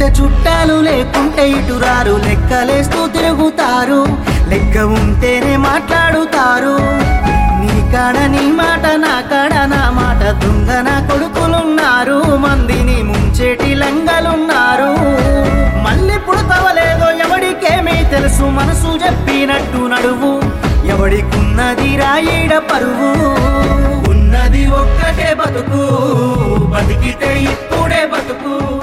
ఉంటే చుట్టాలు లేకుంటే ఇటురారు లెక్కలేస్తూ తిరుగుతారు లెక్క ఉంటేనే మాట్లాడుతారు నీ కాడ నీ మాట నా కాడ నా మాట దొంగ నా కొడుకులున్నారు మందిని ముంచేటి లంగలున్నారు మళ్ళీ పుడతవలేదో ఎవడికేమీ తెలుసు మనసు చెప్పినట్టు నడువు ఎవడికున్నది రాయిడ పరువు ఉన్నది ఒక్కటే బతుకు బతికితే ఇప్పుడే బతుకు